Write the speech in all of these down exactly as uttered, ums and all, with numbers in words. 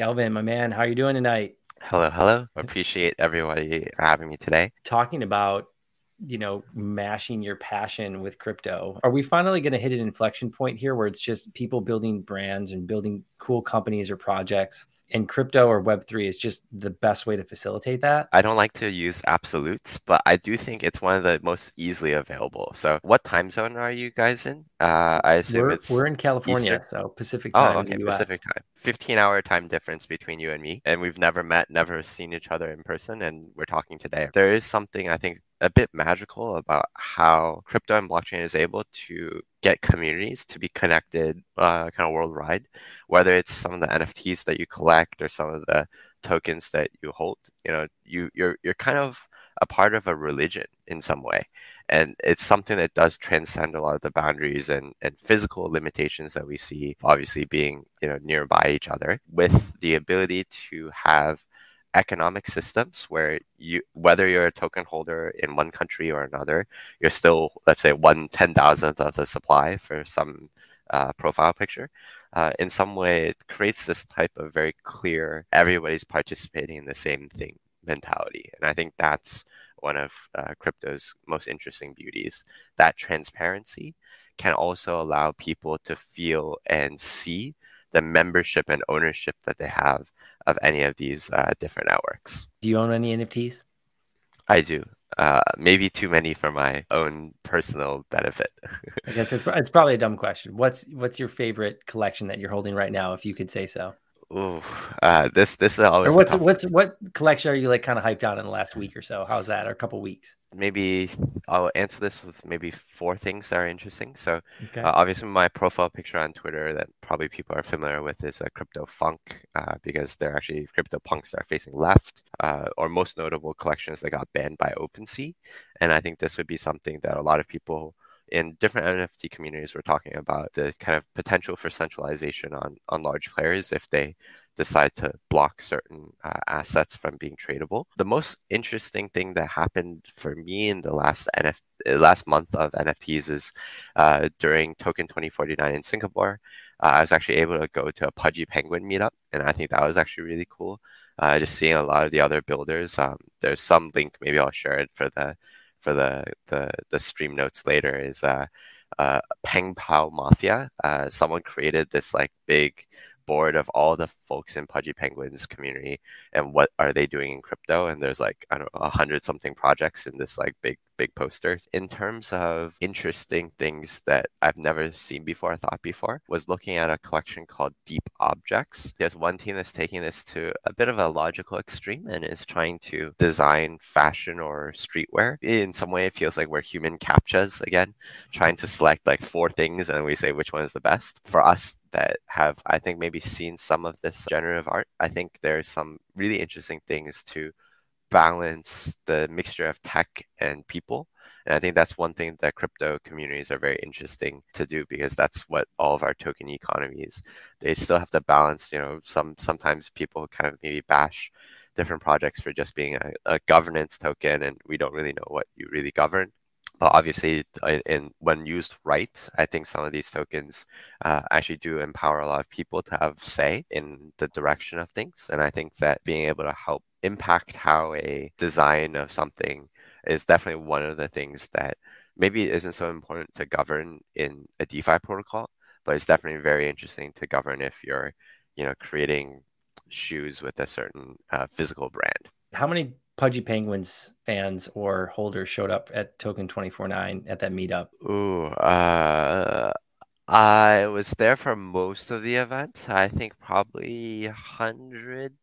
Galvin, my man, how are you doing tonight? Hello, hello. Appreciate everybody for having me today. Talking about, you know, mashing your passion with crypto. Are we finally going to hit an inflection point here where it's just people building brands and building cool companies or projects, and crypto or Web three is just the best way to facilitate that? I don't like to use absolutes, but I do think it's one of the most easily available. So, what time zone are you guys in? Uh, I assume We're we're it's in California, Eastern. so Pacific Oh, time in the okay, U S. Pacific time. fifteen hour time difference between you and me, and we've never met, never seen each other in person, and we're talking today. There is something I think a bit magical about how crypto and blockchain is able to get communities to be connected uh, kind of worldwide, whether it's some of the N F Ts that you collect or some of the tokens that you hold. You know, you you're you're kind of a part of a religion in some way. And it's something that does transcend a lot of the boundaries and, and physical limitations that we see, obviously being, you know, nearby each other, with the ability to have economic systems where you, whether you're a token holder in one country or another, you're still, let's say, one ten thousandth of the supply for some uh, profile picture. Uh, in some way, it creates this type of very clear, everybody's participating in the same thing mentality. And I think that's one of uh, crypto's most interesting beauties. That transparency can also allow people to feel and see the membership and ownership that they have of any of these uh, different networks. Do you own any N F Ts? I do. Uh, maybe too many for my own personal benefit. I guess it's, it's probably a dumb question. What's what's your favorite collection that you're holding right now, if you could say so? Ooh, uh, this this is Or always a what's tough one. what's what collection are you like kind of hyped on in the last week or so? How's that? Or a couple weeks? Maybe I'll answer this with maybe four things that are interesting. So, Okay. uh, obviously, my profile picture on Twitter that probably people are familiar with is a crypto funk, uh, because they're actually crypto punks that are facing left, uh, or most notable collections that got banned by OpenSea. And I think this would be something that a lot of people in different N F T communities were talking about, the kind of potential for centralization on on large players if they decide to block certain uh, assets from being tradable. The most interesting thing that happened for me in the last N F uh, last month of N F Ts is uh, during Token twenty forty-nine in Singapore. Uh, I was actually able to go to a Pudgy Penguin meetup, and I think that was actually really cool. Uh, just seeing a lot of the other builders. Um, there's some link, maybe I'll share it for the for the the, the stream notes later. Is uh, uh, Peng Pao Mafia. Uh, someone created this like big board of all the folks in Pudgy Penguins community and what are they doing in crypto. And there's like, I don't know, a hundred something projects in this like big, big poster. In terms of interesting things that I've never seen before, thought before, was looking at a collection called Deep Objects. There's one team that's taking this to a bit of a logical extreme and is trying to design fashion or streetwear. In some way, it feels like we're human captchas again, trying to select like four things and we say which one is the best. For us that have, I think, maybe seen some of this generative art, I think there's some really interesting things to balance the mixture of tech and people. And I think that's one thing that crypto communities are very interesting to do because that's what all of our token economies, they still have to balance, you know, some sometimes people kind of maybe bash different projects for just being a, a governance token and we don't really know what you really govern. But obviously, in, in when used right, I think some of these tokens uh, actually do empower a lot of people to have say in the direction of things. And I think that being able to help impact how a design of something is definitely one of the things that maybe isn't so important to govern in a DeFi protocol, but it's definitely very interesting to govern if you're, you know, creating shoes with a certain uh, physical brand. How many Pudgy Penguins fans or holders showed up at Token twenty forty-nine at that meetup? Ooh, uh, I was there for most of the event. I think probably one hundred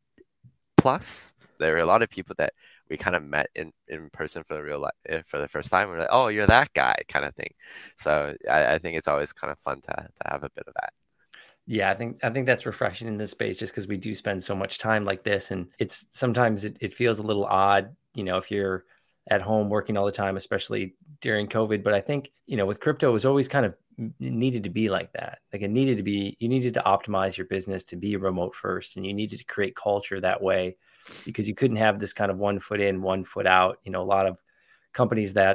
plus. There were a lot of people that we kind of met in, in person for the real life for the first time. We're like, oh, you're that guy kind of thing. So I, I think it's always kind of fun to, to have a bit of that. Yeah, I think I think that's refreshing in this space just because we do spend so much time like this. And it's sometimes it, it feels a little odd, you know, if you're at home working all the time, especially during COVID. But I think, you know, with crypto, it was always kind of needed to be like that. Like it needed to be, you needed to optimize your business to be remote first, and you needed to create culture that way because you couldn't have this kind of one foot in, one foot out. You know, a lot of companies that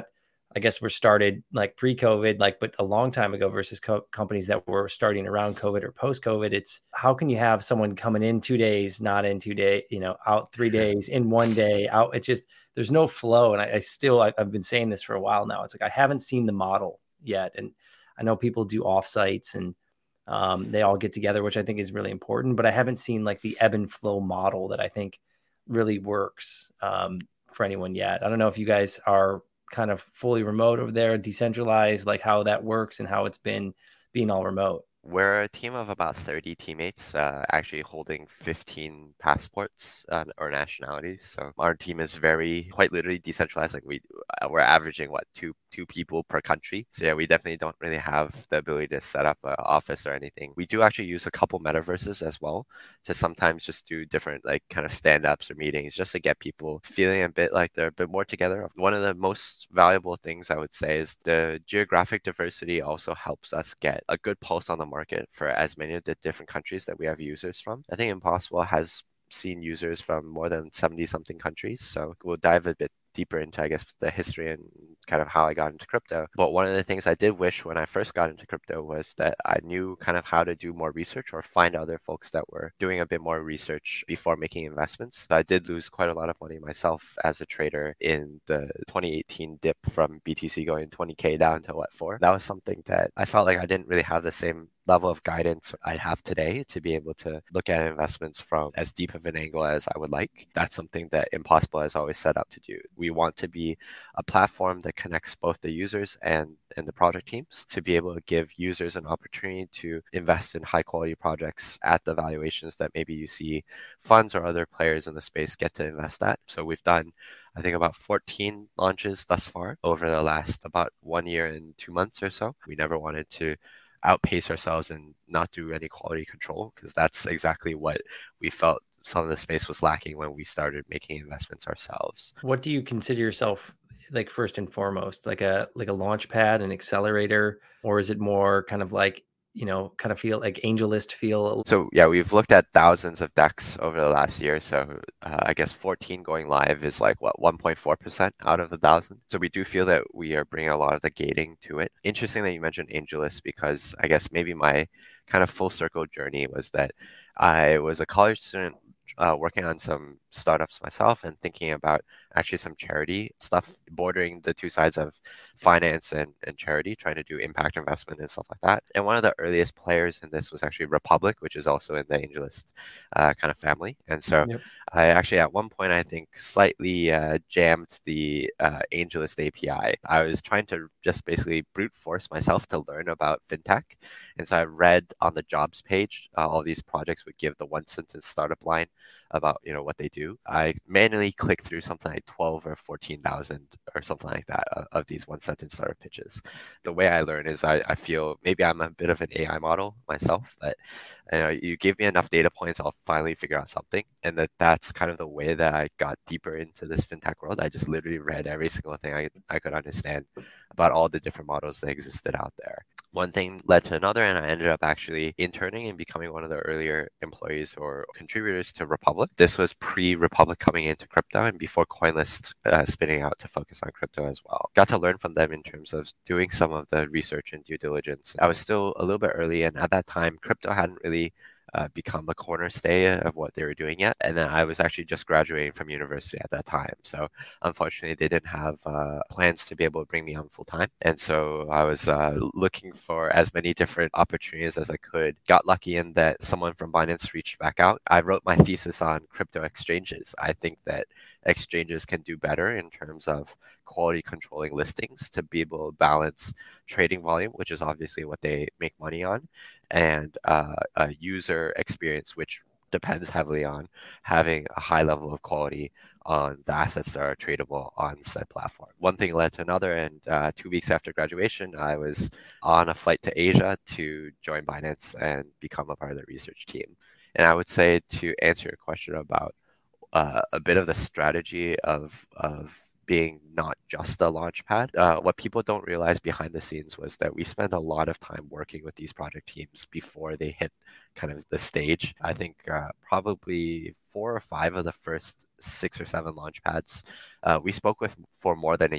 I guess were started like pre-COVID, like, but a long time ago versus co- companies that were starting around COVID or post-COVID. It's how can you have someone coming in two days, not in two days, you know, out three days, in one day, out. It's just, there's no flow. And I, I still, I, I've been saying this for a while now. It's like, I haven't seen the model yet. And I know people do offsites and um, they all get together, which I think is really important, but I haven't seen like the ebb and flow model that I think really works um, for anyone yet. I don't know if you guys are kind of fully remote over there, decentralized, like how that works and how it's been being all remote. We're a team of about thirty teammates, uh, actually holding fifteen passports uh, or nationalities. So our team is very, quite literally decentralized. Like we, uh, we're averaging what two two people per country. So yeah, we definitely don't really have the ability to set up an office or anything. We do actually use a couple metaverses as well to sometimes just do different like kind of stand-ups or meetings just to get people feeling a bit like they're a bit more together. One of the most valuable things I would say is the geographic diversity also helps us get a good pulse on the market for as many of the different countries that we have users from. I think Impossible has seen users from more than seventy something countries. So we'll dive a bit deeper into, I guess, the history and kind of how I got into crypto. But one of the things I did wish when I first got into crypto was that I knew kind of how to do more research or find other folks that were doing a bit more research before making investments. So I did lose quite a lot of money myself as a trader in the twenty eighteen dip from B T C going twenty K down to what for. That was something that I felt like I didn't really have the same level of guidance I have today to be able to look at investments from as deep of an angle as I would like. That's something that Impossible has always set up to do. We want to be a platform that connects both the users and and the project teams to be able to give users an opportunity to invest in high quality projects at the valuations that maybe you see funds or other players in the space get to invest at. So we've done, I think, about fourteen launches thus far over the last about one year and two months or so. We never wanted to outpace ourselves and not do any quality control because that's exactly what we felt some of the space was lacking when we started making investments ourselves. What do you consider yourself like first and foremost, like a like a launch pad, an accelerator, or is it more kind of like, you know, kind of feel like AngelList feel? So yeah, we've looked at thousands of decks over the last year. So uh, I guess fourteen going live is like what one point four percent out of a thousand. So we do feel that we are bringing a lot of the gating to it. Interesting that you mentioned AngelList because I guess maybe my kind of full circle journey was that I was a college student uh, working on some startups myself and thinking about actually some charity stuff bordering the two sides of finance and, and charity, trying to do impact investment and stuff like that. And one of the earliest players in this was actually Republic, which is also in the AngelList uh, kind of family. And so yep. I actually at one point, I think, slightly uh, jammed the uh, AngelList A P I. I was trying to just basically brute force myself to learn about fintech. And so I read on the jobs page, uh, all these projects would give the one sentence startup line about, you know, what they do. I manually clicked through something like twelve or fourteen thousand or something like that of, of these one sentence startup pitches. The way I learn is I, I feel maybe I'm a bit of an A I model myself, but you know, you give me enough data points, I'll finally figure out something. And that that's kind of the way that I got deeper into this fintech world. I just literally read every single thing I, I could understand about all the different models that existed out there. One thing led to another, and I ended up actually interning and becoming one of the earlier employees or contributors to Republic. This was pre-Republic coming into crypto and before CoinList uh, spinning out to focus on crypto as well. Got to learn from them in terms of doing some of the research and due diligence. I was still a little bit early, and at that time, crypto hadn't really Uh, become a cornerstay of what they were doing yet. And then I was actually just graduating from university at that time. So unfortunately, they didn't have uh, plans to be able to bring me on full time. And so I was uh, looking for as many different opportunities as I could. Got lucky in that someone from Binance reached back out. I wrote my thesis on crypto exchanges. I think that exchanges can do better in terms of quality controlling listings to be able to balance trading volume, which is obviously what they make money on, and uh, a user experience, which depends heavily on having a high level of quality on the assets that are tradable on said platform. One thing led to another, and uh, two weeks after graduation, I was on a flight to Asia to join Binance and become a part of the research team. And I would say, to answer your question about uh, a bit of the strategy of of being not just a launch pad. Uh, what people don't realize behind the scenes was that we spend a lot of time working with these project teams before they hit kind of the stage. I think uh, probably four or five of the first six or seven launch pads uh, we spoke with for more than a year.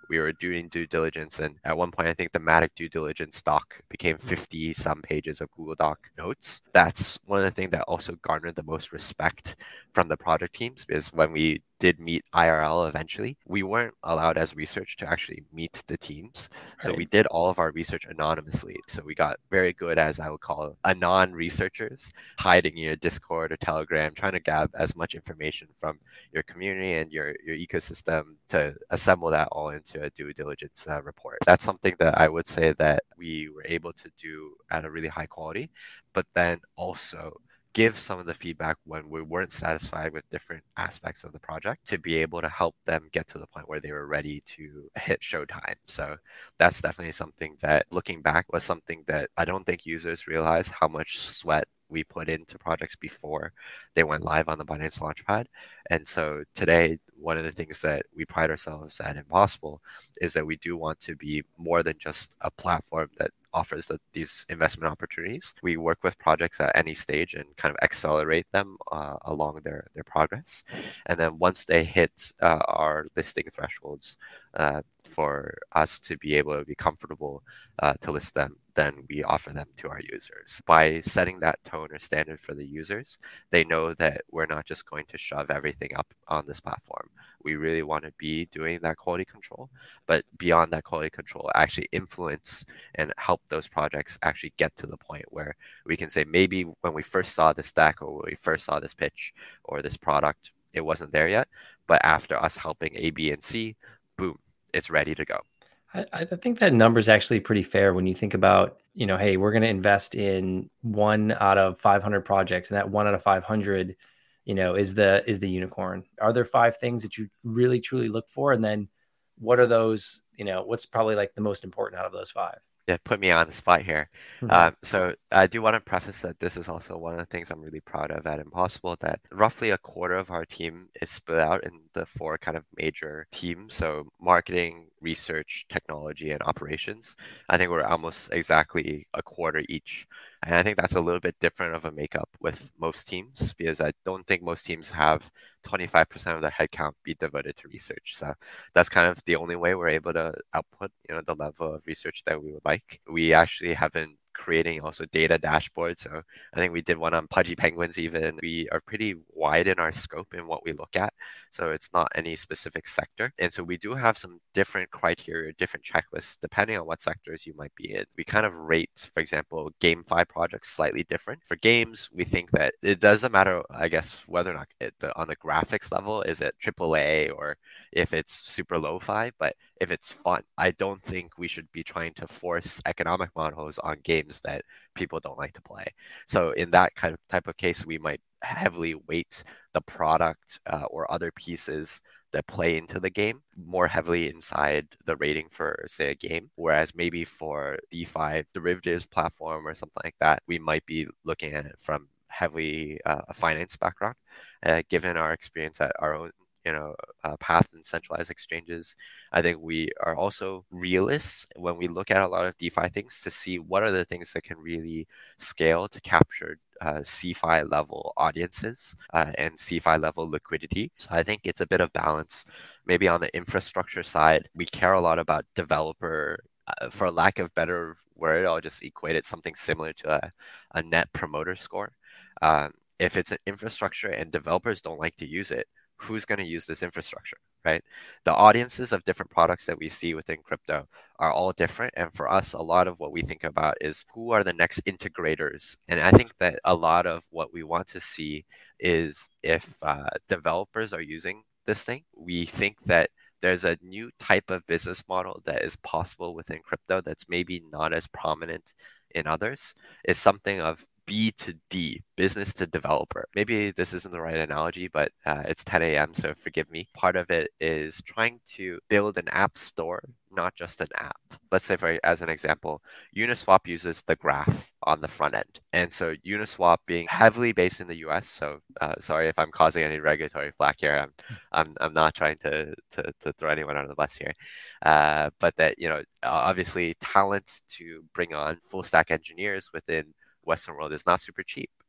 we were doing due diligence, and at one point, I think the Matic due diligence doc became fifty some pages of Google Doc notes. That's one of the things that also garnered the most respect from the project teams, because when we did meet I R L eventually, we weren't allowed as research to actually meet the teams. So we Right. did all of our research anonymously. So we got very good, as I would call it, anon researchers, hiding in your Discord or Telegram, trying to grab as much information from your community and your, your ecosystem to assemble that all into a due diligence uh, report. That's something that I would say that we were able to do at a really high quality, but then also give some of the feedback when we weren't satisfied with different aspects of the project to be able to help them get to the point where they were ready to hit showtime. So that's definitely something that, looking back, was something that I don't think users realize how much sweat we put into projects before they went live on the Binance Launchpad. And so today, one of the things that we pride ourselves at Impossible is that we do want to be more than just a platform that offers the, these investment opportunities. We work with projects at any stage and kind of accelerate them uh, along their, their progress. And then once they hit uh, our listing thresholds uh, for us to be able to be comfortable uh, to list them, then we offer them to our users. By setting that tone or standard for the users, they know that we're not just going to shove everything up on this platform. We really want to be doing that quality control, but beyond that quality control, actually influence and help those projects actually get to the point where we can say, maybe when we first saw this deck or when we first saw this pitch or this product, it wasn't there yet, but after us helping A, B, and C, boom, it's ready to go. I, I think that number is actually pretty fair when you think about, you know, hey, we're going to invest in one out of five hundred projects, and that one out of five hundred, you know, is the is the unicorn. Are there five things that you really truly look for, and then what are those? You know, what's probably like the most important out of those five? Yeah, put me on the spot here. Mm-hmm. Um, so I do want to preface that this is also one of the things I'm really proud of at Impossible, that roughly a quarter of our team is split out in the four kind of major teams. So marketing, research, technology, and operations. I think we're almost exactly a quarter each. And I think that's a little bit different of a makeup with most teams, because I don't think most teams have twenty-five percent of their headcount be devoted to research. So that's kind of the only way we're able to output, you know, the level of research that we would like. We actually have been creating also data dashboards. So I think we did one on Pudgy Penguins even. We are pretty wide in our scope in what we look at. So it's not any specific sector. And so we do have some different criteria, different checklists, depending on what sectors you might be in. We kind of rate, for example, GameFi projects slightly different. For games, we think that it doesn't matter, I guess, whether or not it, the, on the graphics level, is it triple A or if it's super lo-fi, but if it's fun, I don't think we should be trying to force economic models on games that people don't like to play. So in that kind of type of case, we might heavily weight the product uh, or other pieces that play into the game more heavily inside the rating for, say, a game. Whereas maybe for DeFi derivatives platform or something like that, we might be looking at it from heavily uh, a finance background, uh, given our experience at our own you know, uh, path and centralized exchanges. I think we are also realists when we look at a lot of DeFi things to see what are the things that can really scale to capture uh, CeFi level audiences uh, and CeFi level liquidity. So I think it's a bit of balance. Maybe on the infrastructure side, we care a lot about developer, uh, for lack of better word, I'll just equate it something similar to a, a net promoter score. Um, if it's an infrastructure and developers don't like to use it, who's going to use this infrastructure, right? The audiences of different products that we see within crypto are all different. And for us, a lot of what we think about is who are the next integrators. And I think that a lot of what we want to see is if uh, developers are using this thing, we think that there's a new type of business model that is possible within crypto that's maybe not as prominent in others. Is something of B to D, business to developer. Maybe this isn't the right analogy, but uh, it's ten a m, so forgive me. Part of it is trying to build an app store, not just an app. Let's say, for as an example, Uniswap uses the graph on the front end. And so Uniswap being heavily based in the U S, so uh, sorry if I'm causing any regulatory flack here. I'm I'm, I'm not trying to, to, to throw anyone under the bus here. Uh, but that, you know, obviously talent to bring on full stack engineers within Western world is not super cheap.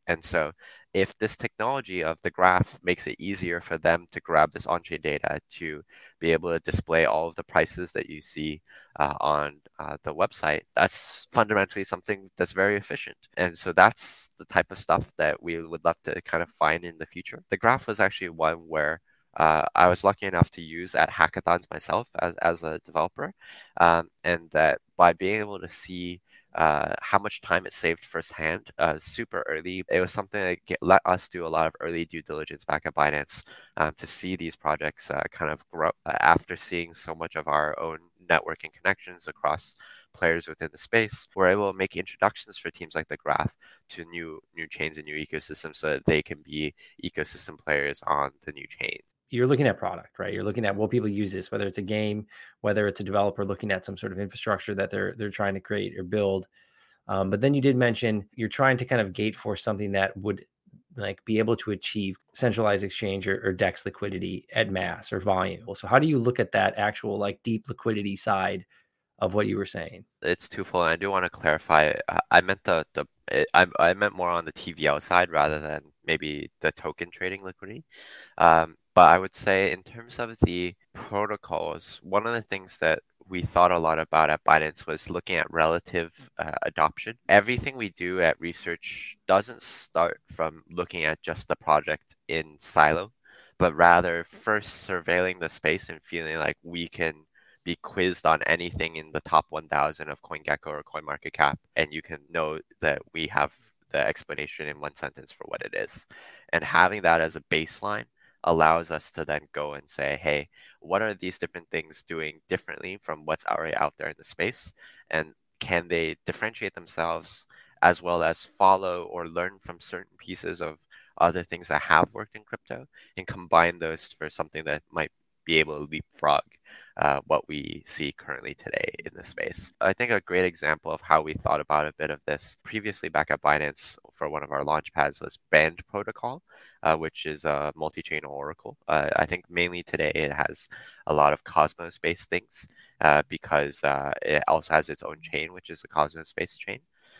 And so if this technology of the graph makes it easier for them to grab this on-chain data to be able to display all of the prices that you see uh, on uh, the website, that's fundamentally something that's very efficient. And so that's the type of stuff that we would love to kind of find in the future. The graph was actually one where uh, I was lucky enough to use at hackathons myself as, as a developer, um, and that by being able to see uh, how much time it saved firsthand uh, super early. It was something that get, let us do a lot of early due diligence back at Binance um, to see these projects uh, kind of grow uh, after seeing so much of our own networking connections across players within the space. We're able to make introductions for teams like the Graph to new new chains and new ecosystems so that they can be ecosystem players on the new chains. You're looking at product, right? You're looking at will people use this, whether it's a game, whether it's a developer looking at some sort of infrastructure that they're they're trying to create or build. Um, but then you did mention you're trying to kind of gate for something that would like be able to achieve centralized exchange or, or DEX liquidity at mass or volume. So how do you look at that actual like deep liquidity side of what you were saying? It's twofold. And I do want to clarify. uh, I meant the the it, I I meant more on the T V L side rather than maybe the token trading liquidity. Um, but I would say in terms of the protocols, one of the things that we thought a lot about at Binance was looking at relative uh, adoption. Everything we do at research doesn't start from looking at just the project in silo, but rather first surveilling the space and feeling like we can be quizzed on anything in the top one thousand of CoinGecko or CoinMarketCap, and you can know that we have the explanation in one sentence for what it is. And having that as a baseline allows us to then go and say, hey, what are these different things doing differently from what's already out there in the space? And can they differentiate themselves as well as follow or learn from certain pieces of other things that have worked in crypto and combine those for something that might be able to leapfrog uh, what we see currently today in the space. I think a great example of how we thought about a bit of this previously back at Binance for one of our launch pads was Band Protocol, uh, which is a multi-chain oracle. Uh, I think mainly today it has a lot of Cosmos-based things uh, because uh, it also has its own chain, which is the Cosmos-based chain.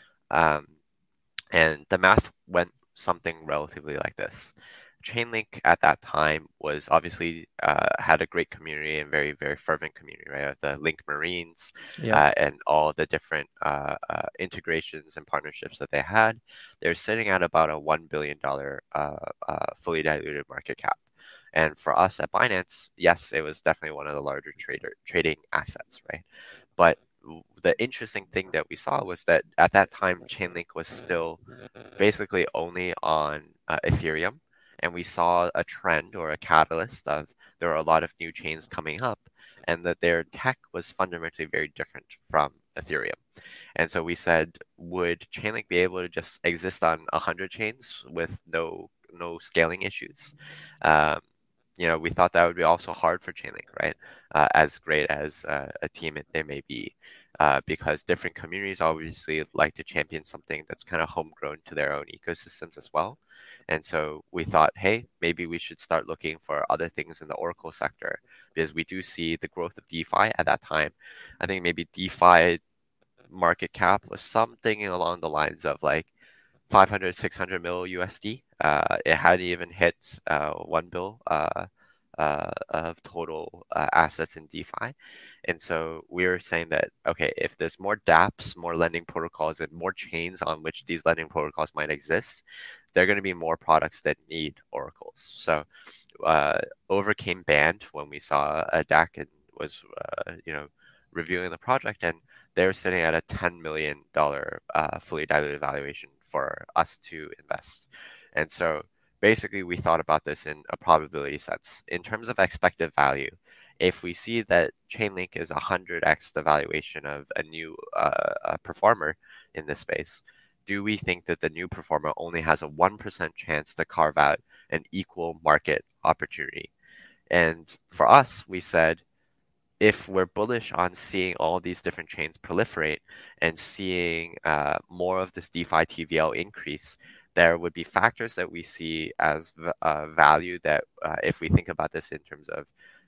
Um, and the math went something relatively like this. Chainlink at that time was obviously uh, had a great community and very, very fervent community, right? The Link Marines Yeah. uh, and all the different uh, uh, integrations and partnerships that they had. They're sitting at about a one billion dollars uh, uh, fully diluted market cap. And for us at Binance, yes, it was definitely one of the larger trader trading assets, right? But the interesting thing that we saw was that at that time, Chainlink was still basically only on uh, Ethereum. And we saw a trend or a catalyst of there are a lot of new chains coming up and that their tech was fundamentally very different from Ethereum. And so we said, would Chainlink be able to just exist on one hundred chains with no no scaling issues? Um, you know, we thought that would be also hard for Chainlink, right? Uh, as great as uh, a team they may be, uh, because different communities obviously like to champion something that's kind of homegrown to their own ecosystems as well. And so we thought, hey, maybe we should start looking for other things in the Oracle sector because we do see the growth of DeFi at that time. I think maybe DeFi market cap was something along the lines of like five hundred, six hundred mil U S D. Uh, it hadn't even hit uh, one bill uh, uh, of total uh, assets in DeFi. And so we're saying that, okay, if there's more dApps, more lending protocols, and more chains on which these lending protocols might exist, there are going to be more products that need oracles. So uh, overcame Band when we saw a D A C and was, uh, you know, reviewing the project, and they're sitting at a ten million dollars uh, fully diluted valuation for us to invest. And so basically we thought about this in a probability sense. In terms of expected value, if we see that Chainlink is one hundred x the valuation of a new uh, a performer in this space, do we think that the new performer only has a one percent chance to carve out an equal market opportunity? And for us, we said, if we're bullish on seeing all these different chains proliferate and seeing uh, more of this DeFi T V L increase, there would be factors that we see as uh, value that uh, if we think about this in terms of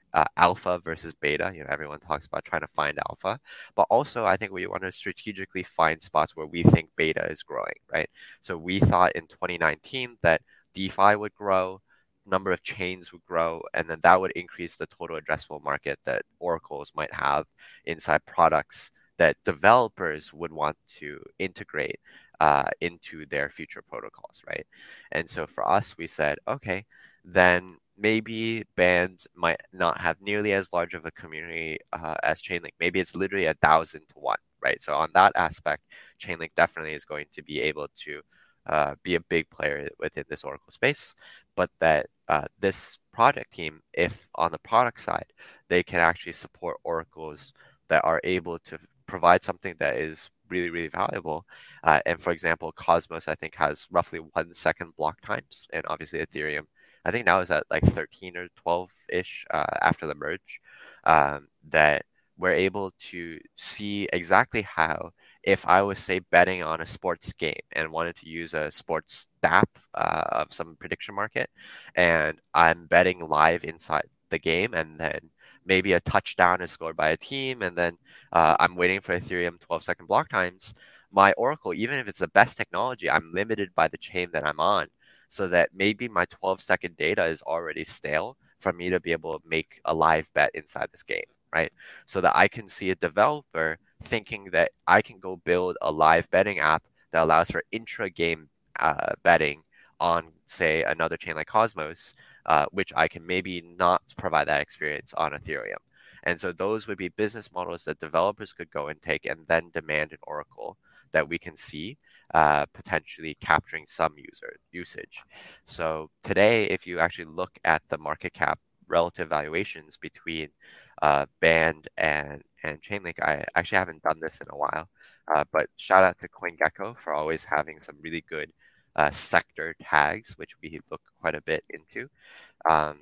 uh, alpha versus beta. You know, everyone talks about trying to find alpha, but also I think we want to strategically find spots where we think beta is growing, right? So we thought in twenty nineteen that DeFi would grow, number of chains would grow, and then that would increase the total addressable market that oracles might have inside products that developers would want to integrate uh, into their future protocols, right? And so for us, we said, okay, then maybe Band might not have nearly as large of a community uh, as Chainlink. Maybe it's literally a thousand to one, right? So on that aspect, Chainlink definitely is going to be able to uh, be a big player within this Oracle space, but that uh, this project team, if on the product side, they can actually support oracles that are able to provide something that is really, really valuable. Uh, and for example, Cosmos, I think, has roughly one second block times, and obviously Ethereum, I think now is at like thirteen or twelve-ish uh, after the merge, um, that we're able to see exactly how, if I was, say, betting on a sports game and wanted to use a sports dApp uh, of some prediction market, and I'm betting live inside the game, and then maybe a touchdown is scored by a team, and then uh, I'm waiting for Ethereum twelve second block times, my Oracle, even if it's the best technology, I'm limited by the chain that I'm on, so that maybe my twelve second data is already stale for me to be able to make a live bet inside this game, right? So that I can see a developer thinking that I can go build a live betting app that allows for intra-game uh, betting on, say, another chain like Cosmos, uh, which I can maybe not provide that experience on Ethereum. And so those would be business models that developers could go and take and then demand an Oracle that we can see uh, potentially capturing some user usage. So today, if you actually look at the market cap relative valuations between uh, Band and and Chainlink, I actually haven't done this in a while, uh, but shout out to CoinGecko for always having some really good uh, sector tags, which we look quite a bit into. Um,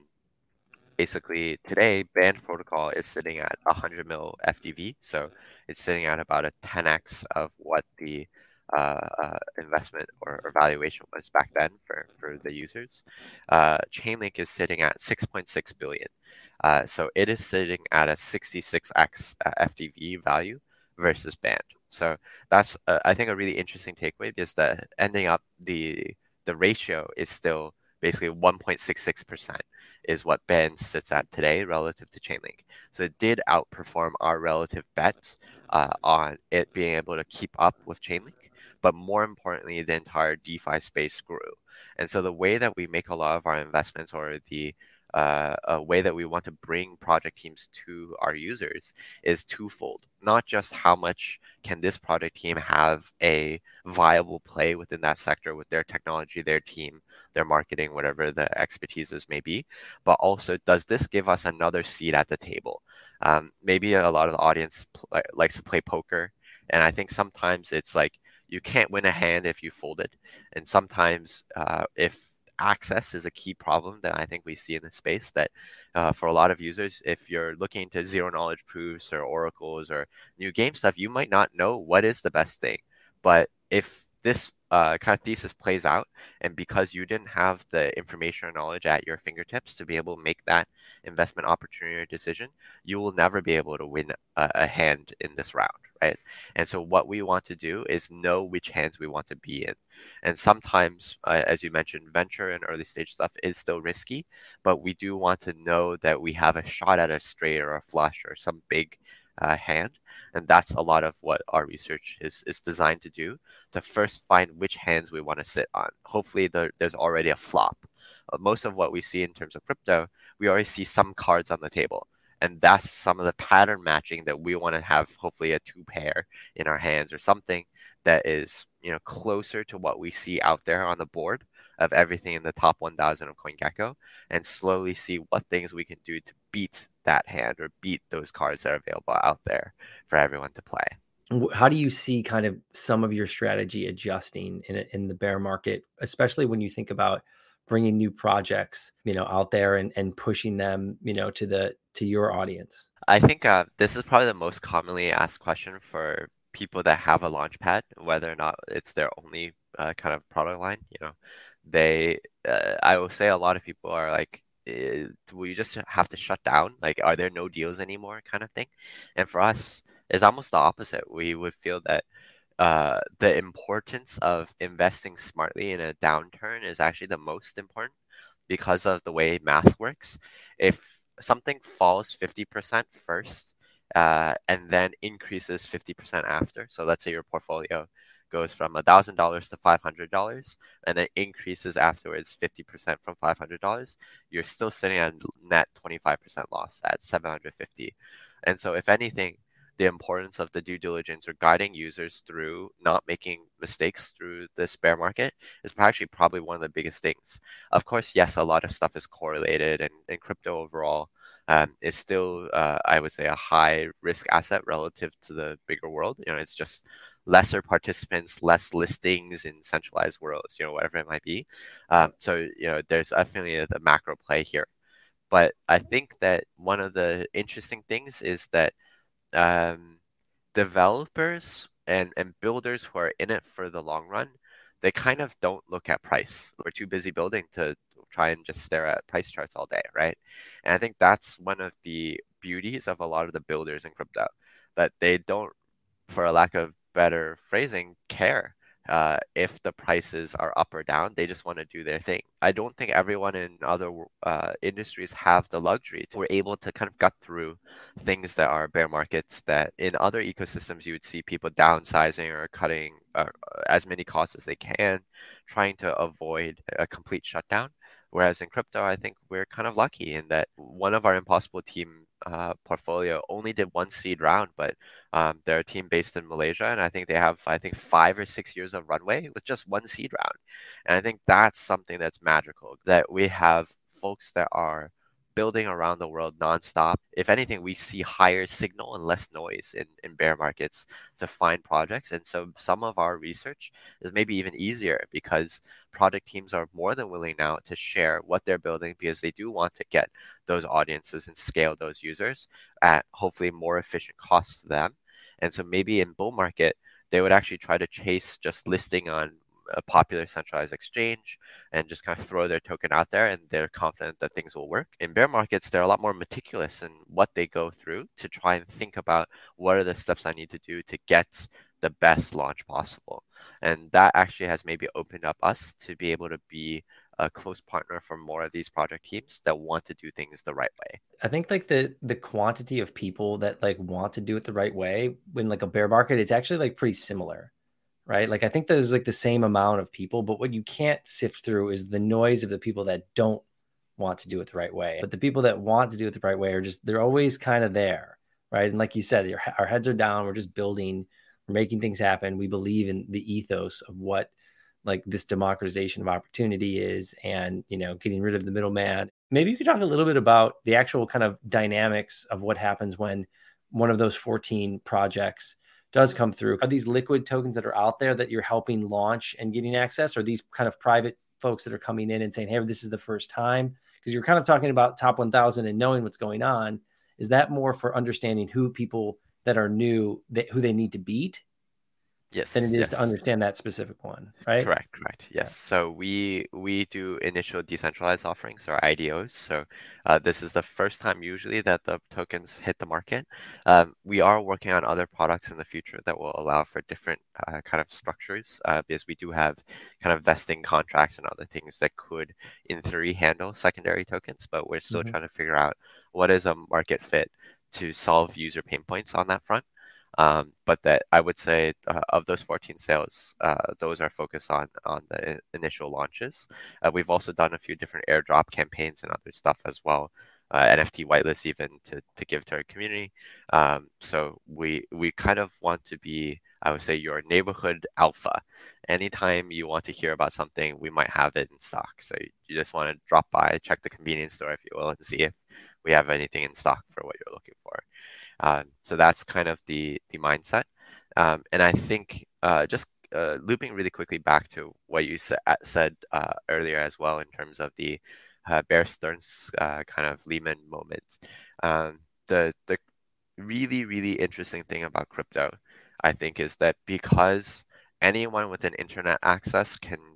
basically today Band protocol is sitting at one hundred mil F D V, so it's sitting at about a ten x of what the uh, uh, investment or, or valuation was back then for, for the users. Uh, Chainlink is sitting at six point six billion, uh, so it is sitting at a sixty-six x uh, F D V value versus Band. So that's uh, I think a really interesting takeaway, because that ending up the the ratio is still basically one point six six percent is what Band sits at today relative to Chainlink. So it did outperform our relative bets uh, on it being able to keep up with Chainlink, but more importantly, the entire DeFi space grew. And so the way that we make a lot of our investments, or the uh, a way that we want to bring project teams to our users, is twofold. Not just how much can this project team have a viable play within that sector with their technology, their team, their marketing, whatever the expertises may be, but also, does this give us another seat at the table? Um, maybe a lot of the audience pl- likes to play poker, and I think sometimes it's like you can't win a hand if you fold it, and sometimes uh, if access is a key problem that I think we see in the space, that uh, for a lot of users, if you're looking into zero knowledge proofs or oracles or new game stuff, you might not know what is the best thing. But if this uh, kind of thesis plays out, and because you didn't have the information or knowledge at your fingertips to be able to make that investment opportunity or decision, you will never be able to win a, a hand in this round, right? And so what we want to do is know which hands we want to be in. And sometimes, uh, as you mentioned, venture and early stage stuff is still risky, but we do want to know that we have a shot at a straight or a flush or some big uh, hand. And that's a lot of what our research is, is designed to do, to first find which hands we want to sit on. Hopefully there, there's already a flop. Uh, most of what we see in terms of crypto, we already see some cards on the table. And that's some of the pattern matching that we want to have, hopefully a two pair in our hands, or something that is, you know, closer to what we see out there on the board of everything in the top one thousand of CoinGecko, and slowly see what things we can do to beat that hand or beat those cards that are available out there for everyone to play. How do you see kind of some of your strategy adjusting in a, in the bear market, especially when you think about bringing new projects, you know, out there and, and pushing them, you know, to the to your audience? I think uh, this is probably the most commonly asked question for people that have a launchpad, whether or not it's their only uh, kind of product line. You know, they, uh, I will say, a lot of people are like, uh, will you just have to shut down? Like, are there no deals anymore, kind of thing? And for us, it's almost the opposite. We would feel that uh, the importance of investing smartly in a downturn is actually the most important because of the way math works. If something falls fifty percent first, uh, and then increases fifty percent after, so let's say your portfolio goes from one thousand dollars to five hundred dollars and then increases afterwards fifty percent from five hundred dollars, you're still sitting at net twenty-five percent loss at seven hundred fifty. And so if anything, the importance of the due diligence or guiding users through not making mistakes through this bear market is actually probably one of the biggest things. Of course, yes, a lot of stuff is correlated, and, and crypto overall um, is still, uh, I would say, a high risk asset relative to the bigger world. You know, it's just lesser participants, less listings in centralized worlds, you know, whatever it might be. Um, so, you know, there's definitely a, the macro play here. But I think that one of the interesting things is that um, developers and, and builders who are in it for the long run, they kind of don't look at price. We're too busy building to try and just stare at price charts all day, right? And I think that's one of the beauties of a lot of the builders in crypto, that they don't, for a lack of better phrasing, care uh, if the prices are up or down. They just want to do their thing. I don't think everyone in other uh, industries have the luxury. We're able to kind of gut through things that are bear markets that in other ecosystems you would see people downsizing or cutting uh, as many costs as they can, trying to avoid a complete shutdown. Whereas in crypto, I think we're kind of lucky in that one of our Impossible Team uh, portfolio only did one seed round, but um, they're a team based in Malaysia, and I think they have, I think, five or six years of runway with just one seed round. And I think that's something that's magical, that we have folks that are building around the world nonstop. If anything, we see higher signal and less noise in, in bear markets to find projects. And so some of our research is maybe even easier because product teams are more than willing now to share what they're building because they do want to get those audiences and scale those users at hopefully more efficient costs to them. And so maybe in bull market, they would actually try to chase just listing on a popular centralized exchange and just kind of throw their token out there, and they're confident that things will work. In bear markets, they're a lot more meticulous in what they go through to try and think about what are the steps I need to do to get the best launch possible. And that actually has maybe opened up us to be able to be a close partner for more of these project teams that want to do things the right way. I think like the the quantity of people that like want to do it the right way when like a bear market, it's actually like pretty similar, right? Like I think there's like the same amount of people, but what you can't sift through is the noise of the people that don't want to do it the right way. But the people that want to do it the right way are just, they're always kind of there, right? And like you said, your, our heads are down, we're just building, we're making things happen. We believe in the ethos of what like this democratization of opportunity is, and, you know, getting rid of the middleman. Maybe you could talk a little bit about the actual kind of dynamics of what happens when one of those fourteen projects does come through. Are these liquid tokens that are out there that you're helping launch and getting access? Or these kind of private folks that are coming in and saying, hey, this is the first time? Because you're kind of talking about top one thousand and knowing what's going on. Is that more for understanding who people that are new, that, who they need to beat? Yes, than it is yes. to understand that specific one, right? Correct, correct. Yes. Yeah. So we we do initial decentralized offerings or I D Os. So uh, this is the first time usually that the tokens hit the market. Um, we are working on other products in the future that will allow for different uh, kind of structures uh, because we do have kind of vesting contracts and other things that could, in theory, handle secondary tokens. But we're still mm-hmm. trying to figure out what is a market fit to solve user pain points on that front. Um, but that I would say uh, of those fourteen sales, uh, those are focused on on the initial launches. Uh, we've also done a few different airdrop campaigns and other stuff as well, uh, N F T whitelists even to to give to our community. Um, so we we kind of want to be, I would say, your neighborhood alpha. Anytime you want to hear about something, we might have it in stock. So you just want to drop by, check the convenience store, if you will, and see if we have anything in stock for what you're looking for. Um, so that's kind of the the mindset, um, and I think uh, just uh, looping really quickly back to what you sa- said uh, earlier as well in terms of the uh, Bear Stearns uh, kind of Lehman moment. Um, the the really really interesting thing about crypto, I think, is that because anyone with an internet access can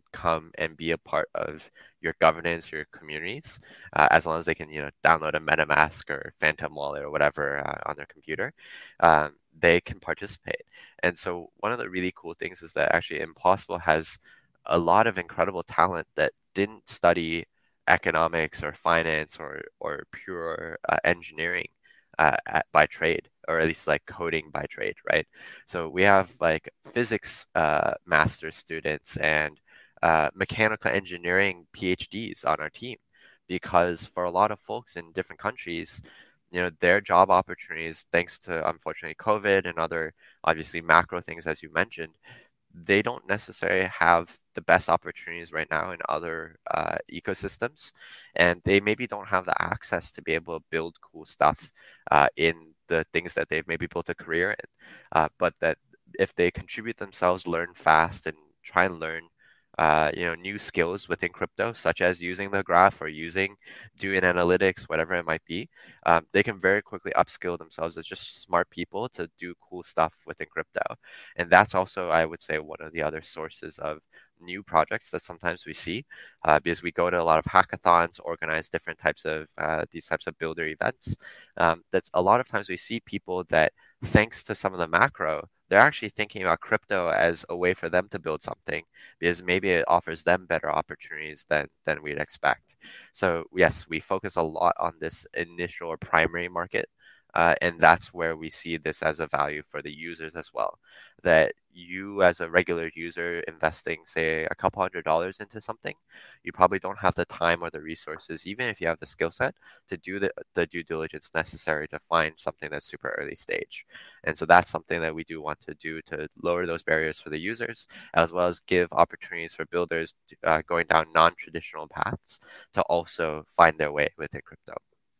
come and be a part of your governance, your communities, uh, as long as they can, you know, download a MetaMask or Phantom Wallet or whatever uh, on their computer, um, they can participate. And so one of the really cool things is that actually Impossible has a lot of incredible talent that didn't study economics or finance or or pure uh, engineering uh, at, by trade, or at least like coding by trade, right? So we have like physics uh, master students and uh, mechanical engineering PhDs on our team, because for a lot of folks in different countries, you know, their job opportunities, thanks to unfortunately COVID and other obviously macro things as you mentioned, they don't necessarily have the best opportunities right now in other uh, ecosystems, and they maybe don't have the access to be able to build cool stuff uh, in the things that they've maybe built a career in. Uh, but that if they contribute themselves, learn fast, and try and learn uh, you know, new skills within crypto, such as using the graph or using doing analytics, whatever it might be, um, they can very quickly upskill themselves as just smart people to do cool stuff within crypto. And that's also, I would say, one of the other sources of new projects that sometimes we see, uh, because we go to a lot of hackathons, organize different types of uh, these types of builder events. Um, that's a lot of times we see people that, thanks to some of the macro, they're actually thinking about crypto as a way for them to build something, because maybe it offers them better opportunities than than we'd expect. So yes, we focus a lot on this initial or primary market, uh, and that's where we see this as a value for the users as well. That you, as a regular user investing, say, a couple hundred dollars into something, you probably don't have the time or the resources, even if you have the skill set, to do the, the due diligence necessary to find something that's super early stage. And so that's something that we do want to do to lower those barriers for the users, as well as give opportunities for builders uh, going down non-traditional paths to also find their way within crypto.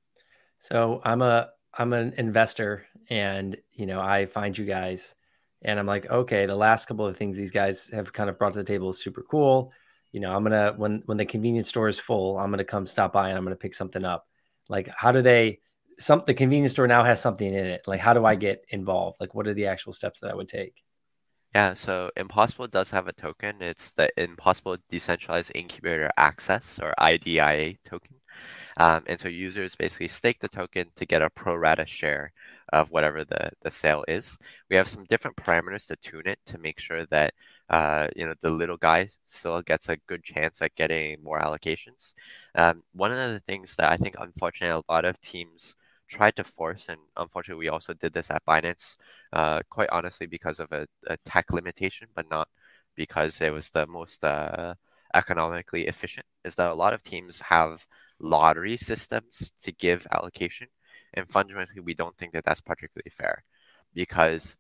So I'm a I'm an investor, and you know, I find you guys, and I'm like, okay, the last couple of things these guys have kind of brought to the table is super cool. You know, I'm gonna when when the convenience store is full, I'm gonna come stop by and I'm gonna pick something up. Like, how do they? Some the convenience store now has something in it. Like, how do I get involved? Like, what are the actual steps that I would take? Yeah, so Impossible does have a token. It's the Impossible Decentralized Incubator Access, or I D I A token. Um, and so users basically stake the token to get a pro rata share of whatever the, the sale is. We have some different parameters to tune it to make sure that uh, you know, the little guy still gets a good chance at getting more allocations. Um, one of the things that I think unfortunately a lot of teams tried to force, and unfortunately we also did this at Binance, uh, quite honestly because of a, a tech limitation, but not because it was the most uh, economically efficient, is that a lot of teams have lottery systems to give allocation. And fundamentally, we don't think that that's particularly fair, because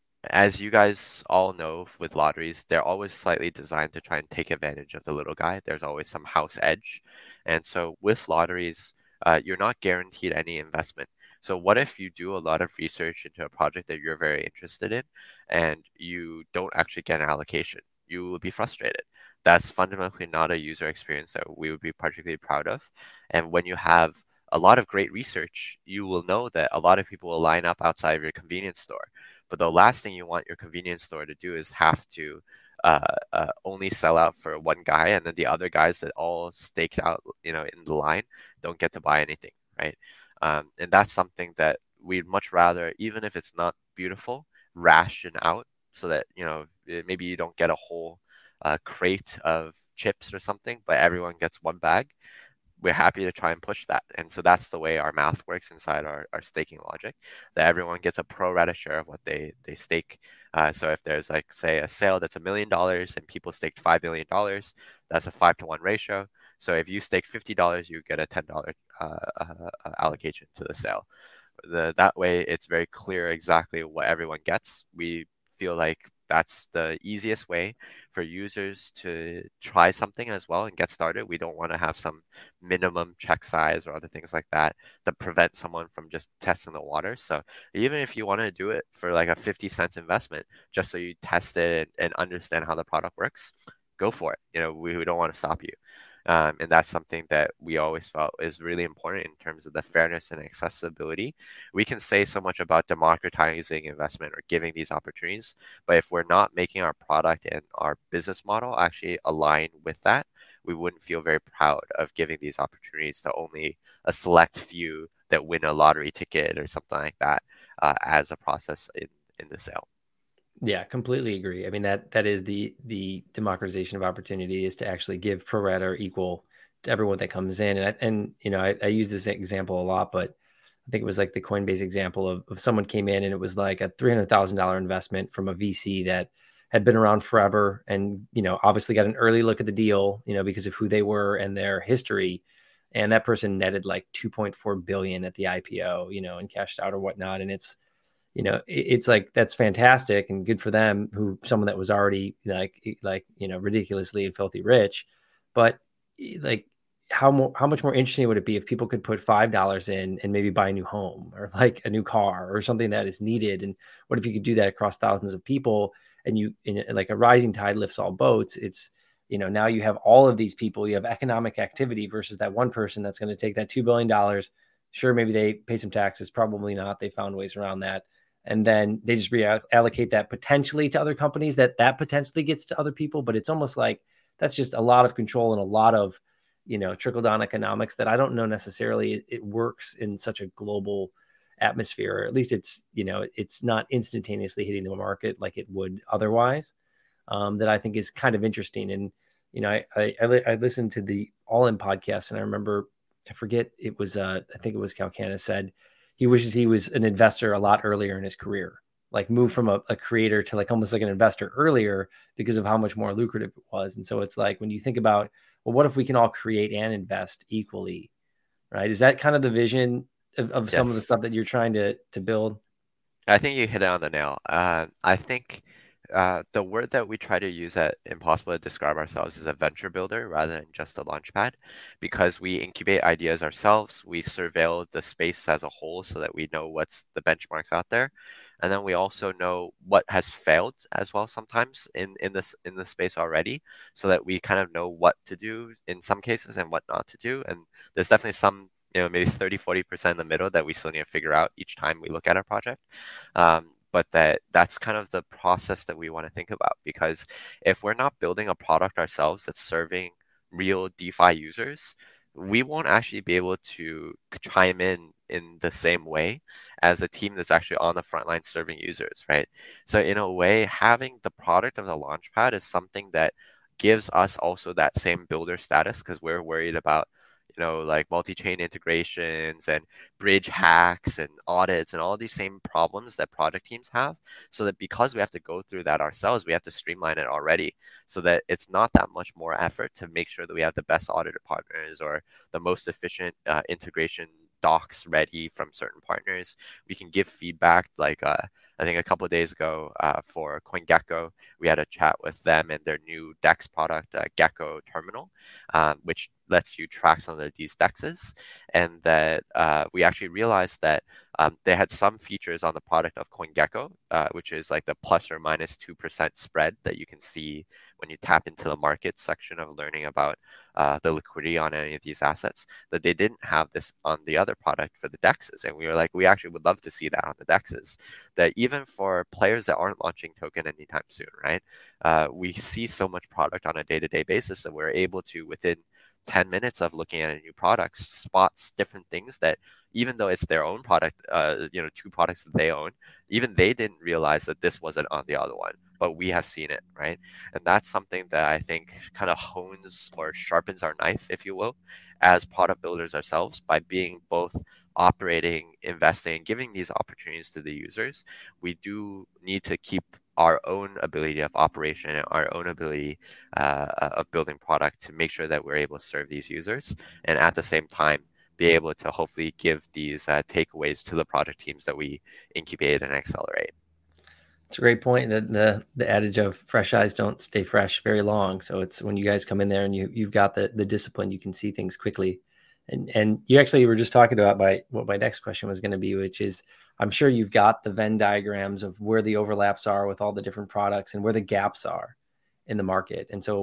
as you guys all know, with lotteries, they're always slightly designed to try and take advantage of the little guy. There's always some house edge. And so with lotteries, uh, you're not guaranteed any investment. So what if you do a lot of research into a project that you're very interested in and you don't actually get an allocation? You will be frustrated. That's fundamentally not a user experience that we would be particularly proud of. And when you have a lot of great research, you will know that a lot of people will line up outside of your convenience store. But the last thing you want your convenience store to do is have to uh, uh, only sell out for one guy, and then the other guys that all staked out, you know, in the line don't get to buy anything, right? Um, and that's something that we'd much rather, even if it's not beautiful, ration out so that, you know, maybe you don't get a whole uh, crate of chips or something, but everyone gets one bag. We're happy to try and push that. And so that's the way our math works inside our, our staking logic, that everyone gets a pro rata share of what they, they stake. Uh, so if there's, like, say, a sale that's a million dollars and people staked five million dollars, that's a five to one ratio. So if you stake fifty dollars, you get a ten dollars uh, uh, allocation to the sale. The, that way, it's very clear exactly what everyone gets. We feel like that's the easiest way for users to try something as well and get started. We don't want to have some minimum check size or other things like that that prevent someone from just testing the water. So even if you want to do it for like a fifty cents investment, just so you test it and, and understand how the product works, go for it. You know, we, we don't want to stop you. Um, and that's something that we always felt is really important in terms of the fairness and accessibility. We can say so much about democratizing investment or giving these opportunities, but if we're not making our product and our business model actually align with that, we wouldn't feel very proud of giving these opportunities to only a select few that win a lottery ticket or something like that uh, as a process in, in the sale. Yeah, completely agree. I mean, that that is the the democratization of opportunity, is to actually give pro rata or equal to everyone that comes in. And I, and you know, I, I use this example a lot, but I think it was like the Coinbase example of, of someone came in and it was like a three hundred thousand dollar investment from a V C that had been around forever, and you know, obviously got an early look at the deal, you know, because of who they were and their history. And that person netted like two point four billion at the I P O, you know, and cashed out or whatnot. And it's, you know, it's like, that's fantastic and good for them, who someone that was already like, like, you know, ridiculously and filthy rich. But like, how more, how much more interesting would it be if people could put five dollars in and maybe buy a new home or like a new car or something that is needed? And what if you could do that across thousands of people, and you, in like a rising tide lifts all boats? It's, you know, now you have all of these people, you have economic activity versus that one person that's going to take that two billion dollars. Sure, maybe they pay some taxes, probably not. They found ways around that, and then they just reallocate that potentially to other companies that that potentially gets to other people. But it's almost like that's just a lot of control and a lot of, you know, trickle down economics that I don't know necessarily it, it works in such a global atmosphere, or at least it's, you know, it's not instantaneously hitting the market like it would otherwise. Um, that I think is kind of interesting. And, you know, I, I, I, I listened to the All In podcast, and I remember, I forget, it was, uh, I think it was Calcana said, he wishes he was an investor a lot earlier in his career, like move from a, a creator to like almost like an investor earlier because of how much more lucrative it was. And so it's like, when you think about, well, what if we can all create and invest equally, right? Is that kind of the vision of, of some of the Yes. stuff that you're trying to to build? I think you hit it on the nail. Uh, I think uh, the word that we try to use at Impossible to describe ourselves is a venture builder rather than just a launchpad, because we incubate ideas ourselves. We surveil the space as a whole so that we know what's the benchmarks out there, and then we also know what has failed as well sometimes in in this in the space already, so that we kind of know what to do in some cases and what not to do. And there's definitely some, you know, maybe thirty, forty percent in the middle that we still need to figure out each time we look at our project. Um, but that that's kind of the process that we want to think about, because if we're not building a product ourselves that's serving real DeFi users, we won't actually be able to chime in in the same way as a team that's actually on the front line serving users, right? So in a way, having the product of the Launchpad is something that gives us also that same builder status, because we're worried about, you know, like multi-chain integrations and bridge hacks and audits and all these same problems that product teams have. So that because we have to go through that ourselves, we have to streamline it already, so that it's not that much more effort to make sure that we have the best auditor partners or the most efficient uh, integration docs ready from certain partners. We can give feedback. Like uh, I think a couple of days ago uh, for CoinGecko, we had a chat with them and their new DEX product, uh, Gecko Terminal, um, which lets you track some of these dexes. And that uh, we actually realized that um, they had some features on the product of CoinGecko, uh, which is like the plus or minus two percent spread that you can see when you tap into the market section of learning about uh, the liquidity on any of these assets, that they didn't have this on the other product for the dexes. And we were like, we actually would love to see that on the dexes, that even for players that aren't launching token anytime soon, right? Uh, we see so much product on a day-to-day basis that we're able to, within ten minutes of looking at a new product, spots different things that, even though it's their own product, uh, you know, two products that they own, even they didn't realize that this wasn't on the other one, but we have seen it, right? And that's something that I think kind of hones or sharpens our knife, if you will, as product builders ourselves, by being both operating, investing, giving these opportunities to the users. We do need to keep our own ability of operation and our own ability uh, of building product to make sure that we're able to serve these users, and at the same time be able to hopefully give these uh, takeaways to the project teams that we incubate and accelerate. It's a great point. That the the adage of fresh eyes don't stay fresh very long. So it's when you guys come in there and you you've got the the discipline, you can see things quickly. And and you actually were just talking about my what my next question was going to be, which is, I'm sure you've got the Venn diagrams of where the overlaps are with all the different products and where the gaps are in the market. And so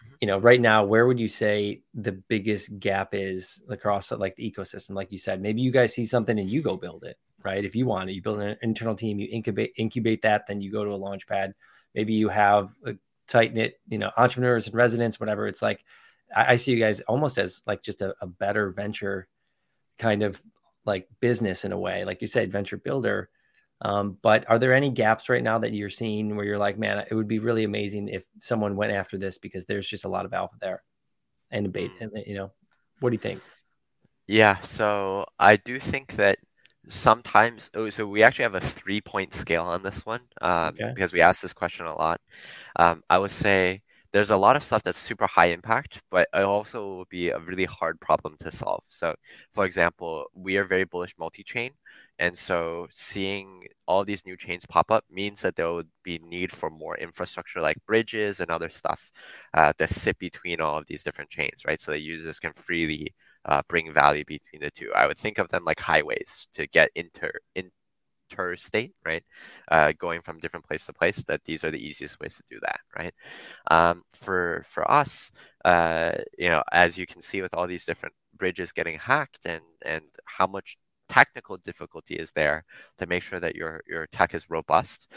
you know, right now, where would you say the biggest gap is across like the ecosystem? Like you said, maybe you guys see something and you go build it, right? If you want it, you build an internal team, you incubate incubate that, then you go to a launch pad. Maybe you have a tight knit, you know, entrepreneurs and residents, whatever. It's like I, I see you guys almost as like just a, a better venture kind of like business in a way, like you said, venture builder. Um, but are there any gaps right now that you're seeing where you're like, man, it would be really amazing if someone went after this because there's just a lot of alpha there and debate, Mm. and you know, what do you think? Yeah, so I do think that sometimes, oh, so we actually have a three point scale on this one, um, Okay. because we asked this question a lot. Um, I would say there's a lot of stuff that's super high impact, but it also would be a really hard problem to solve. So, for example, we are very bullish multi-chain, and so seeing all these new chains pop up means that there would be need for more infrastructure like bridges and other stuff uh, that sit between all of these different chains, right? So that users can freely uh, bring value between the two. I would think of them like highways to get inter interstate, right? Uh, going from different place to place, that these are the easiest ways to do that, right? Um, for for us, uh, you know, as you can see with all these different bridges getting hacked and and how much technical difficulty is there to make sure that your your tech is robust,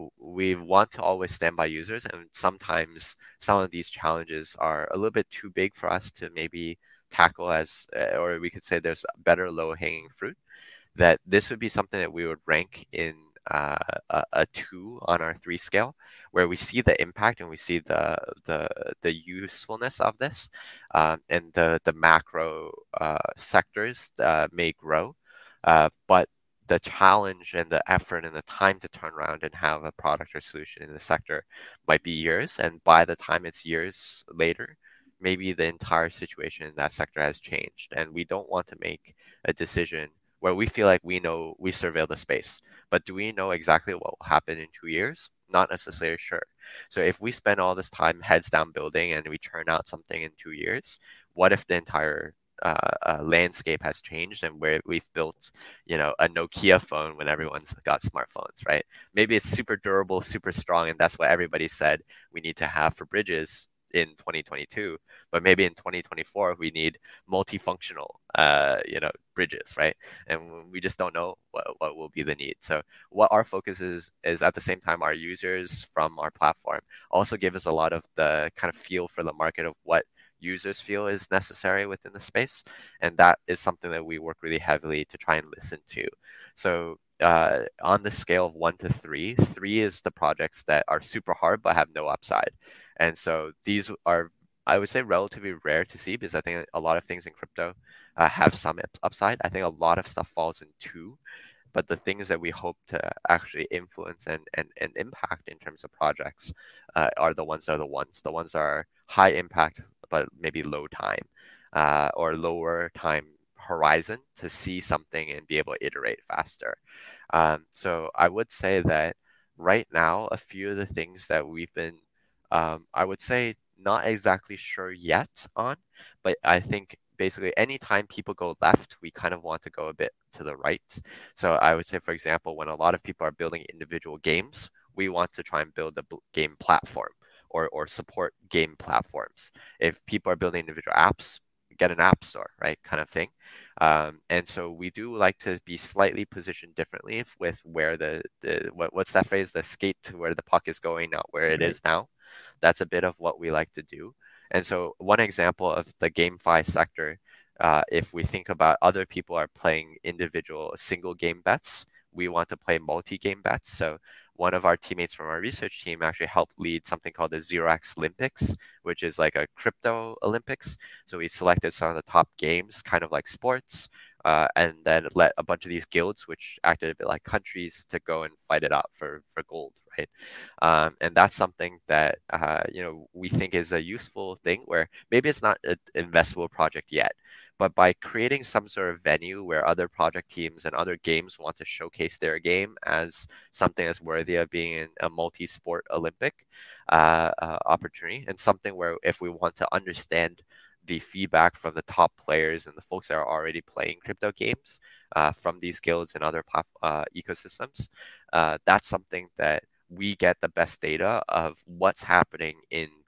we want to always stand by users, and sometimes some of these challenges are a little bit too big for us to maybe tackle as, uh, or we could say there's better low hanging fruit, that this would be something that we would rank in uh, a, a two on our three scale, where we see the impact and we see the the the usefulness of this, um, and the the macro uh, sectors uh, may grow, uh, but the challenge and the effort and the time to turn around and have a product or solution in the sector might be years, and by the time it's years later, maybe the entire situation in that sector has changed, and we don't want to make a decision where we feel like we know we surveil the space. But do we know exactly what will happen in two years? Not necessarily sure. So if we spend all this time heads down building and we churn out something in two years, what if the entire uh, uh, landscape has changed and where we've built, you know, a Nokia phone when everyone's got smartphones, right? Maybe it's super durable, super strong, and that's what everybody said we need to have for bridges in twenty twenty-two, but maybe in twenty twenty-four we need multifunctional uh you know bridges, right? And we just don't know what, what will be the need. So what our focus is is at the same time our users from our platform also give us a lot of the kind of feel for the market of what users feel is necessary within the space, and that is something that we work really heavily to try and listen to. So uh, on the scale of one to three, three is the projects that are super hard but have no upside. And so these are, I would say, relatively rare to see, because I think a lot of things in crypto uh, have some upside. I think a lot of stuff falls in two, but the things that we hope to actually influence and, and, and impact in terms of projects uh, are the ones that are the ones. The ones that are high impact, but maybe low time uh, or lower time horizon to see something and be able to iterate faster. Um, so I would say that right now, a few of the things that we've been, um, I would say, not exactly sure yet on, but I think basically anytime people go left, we kind of want to go a bit to the right. So I would say, for example, when a lot of people are building individual games, we want to try and build a game platform or, or support game platforms. If people are building individual apps, get an app store, right? Kind of thing. Um, and so we do like to be slightly positioned differently if, with where the, the what, what's that phrase? The skate to where the puck is going, not where it Right. is now. That's a bit of what we like to do. And so one example of the GameFi sector, uh, if we think about other people are playing individual single game bets, we want to play multi-game bets. So one of our teammates from our research team actually helped lead something called the Zero X Olympics, which is like a crypto Olympics. So we selected some of the top games, kind of like sports, uh, and then let a bunch of these guilds, which acted a bit like countries, to go and fight it out for, for gold, right? Um, and that's something that uh, you know we think is a useful thing where maybe it's not an investable project yet, but by creating some sort of venue where other project teams and other games want to showcase their game as something that's worthy of being in a multi-sport Olympic uh, uh, opportunity, and something where if we want to understand the feedback from the top players and the folks that are already playing crypto games uh, from these guilds and other pop, uh, ecosystems, uh, that's something that we get the best data of what's happening in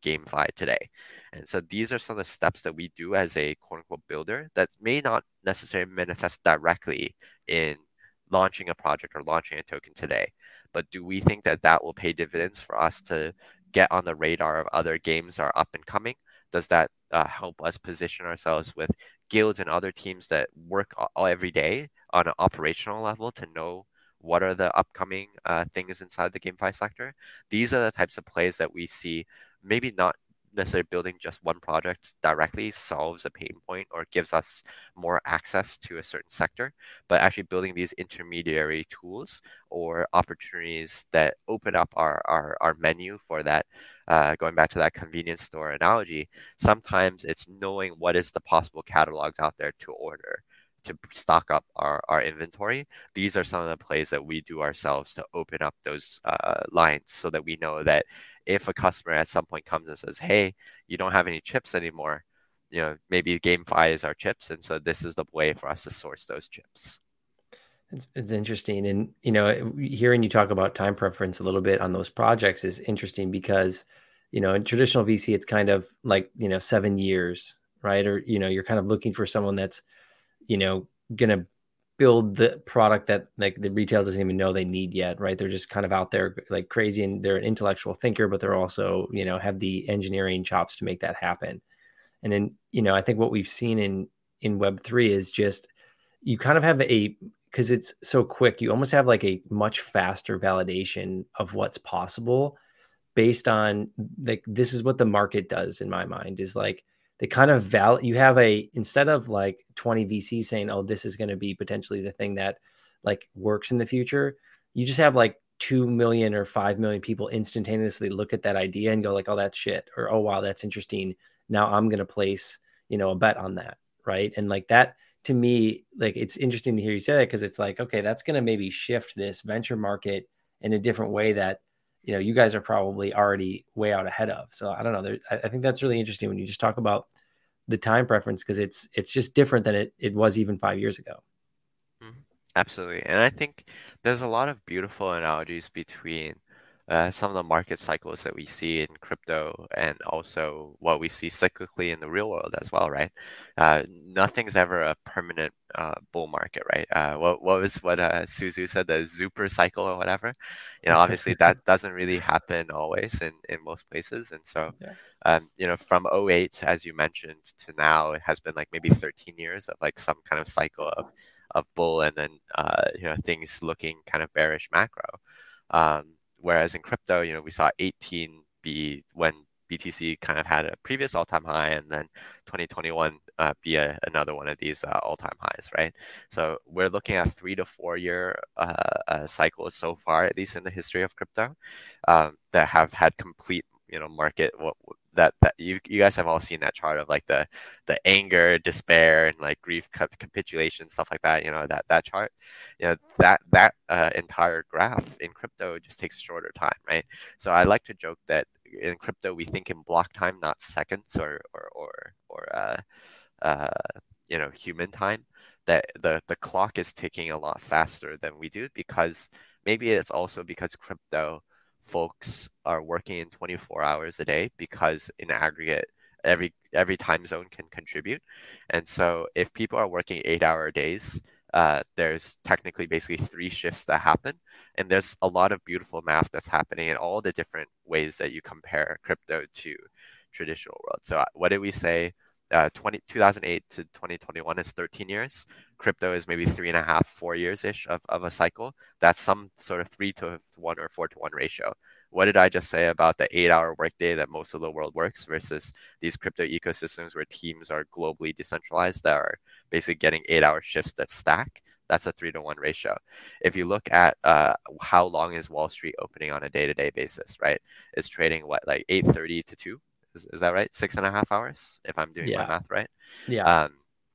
GameFi today. And so these are some of the steps that we do as a quote unquote builder that may not necessarily manifest directly in launching a project or launching a token today. But do we think that that will pay dividends for us to get on the radar of other games that are up and coming? Does that uh, help us position ourselves with guilds and other teams that work all, every day on an operational level to know what are the upcoming uh, things inside the GameFi sector? These are the types of plays that we see, maybe not necessarily building just one project directly solves a pain point or gives us more access to a certain sector, but actually building these intermediary tools or opportunities that open up our, our, our menu for that. Uh, going back to that convenience store analogy, sometimes it's knowing what is the possible catalogs out there to order to stock up our, our inventory. These are some of the plays that we do ourselves to open up those uh, lines so that we know that if a customer at some point comes and says, hey, you don't have any chips anymore, you know, maybe GameFi is our chips. And so this is the way for us to source those chips. It's, it's interesting. And, you know, hearing you talk about time preference a little bit on those projects is interesting because, you know, in traditional V C, it's kind of like, you know, seven years, right? Or, you know, you're kind of looking for someone that's, you know, going to build the product that like the retail doesn't even know they need yet, right? They're just kind of out there like crazy and they're an intellectual thinker, but they're also, you know, have the engineering chops to make that happen. And then, you know, I think what we've seen in, in Web three is just, you kind of have a, because it's so quick, you almost have like a much faster validation of what's possible based on like, this is what the market does in my mind is like, they kind of val you have a, instead of like twenty V Cs saying, oh, this is going to be potentially the thing that like works in the future. You just have like two million or five million people instantaneously look at that idea and go like, oh, that's shit. Or, oh, wow, that's interesting. Now I'm going to place, you know, a bet on that. Right. And like that to me, like, it's interesting to hear you say that because it's like, okay, that's going to maybe shift this venture market in a different way that, you know, you guys are probably already way out ahead of. So I don't know. There, I, I think that's really interesting when you just talk about the time preference because it's it's just different than it, it was even five years ago. Mm-hmm. Absolutely. And I think there's a lot of beautiful analogies between uh, some of the market cycles that we see in crypto and also what we see cyclically in the real world as well, right? Uh, nothing's ever a permanent uh, bull market, right? Uh, what what was what uh, Suzu said, the Super cycle or whatever? You know, obviously that doesn't really happen always in, in most places. And so, Yeah. um, you know, from oh eight, as you mentioned, to now, it has been like maybe thirteen years of like some kind of cycle of of bull and then uh, you know things looking kind of bearish macro. Um, whereas in crypto, you know, we saw eighteen be when B T C kind of had a previous all-time high, and then twenty twenty-one uh, be a, another one of these uh, all-time highs, right? So we're looking at three to four year uh, uh, cycles so far, at least in the history of crypto, um, that have had complete, you know, market what that that you you guys have all seen that chart of like the the anger, despair, and like grief, capitulation, stuff like that. You know that that chart, you know that that uh, entire graph in crypto just takes a shorter time, right? So I like to joke that in crypto we think in block time, not seconds or or or or uh, uh, you know human time. That the the clock is ticking a lot faster than we do because maybe it's also because crypto folks are working in twenty-four hours a day because in aggregate every every time zone can contribute. And so if people are working eight hour days, uh, there's technically basically three shifts that happen, and there's a lot of beautiful math that's happening in all the different ways that you compare crypto to traditional world. So uh, what did we say? Uh, twenty, two thousand eight to twenty twenty-one is thirteen years. Crypto is maybe three and a half, four years ish of, of a cycle. That's some sort of three to one or four to one ratio. What did I just say about the eight hour workday that most of the world works versus these crypto ecosystems where teams are globally decentralized that are basically getting eight hour shifts that stack? That's a three to one ratio. If you look at uh, how long is Wall Street opening on a day to day basis, right? It's trading what, like eight thirty to two? Is, is that right? Six and a half hours, if I'm doing Yeah. my math right? Yeah. Um,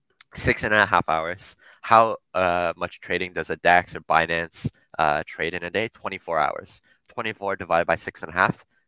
six and a half hours. How uh, much trading does a DAX or Binance uh, trade in a day? twenty-four hours. twenty-four divided by six and a half,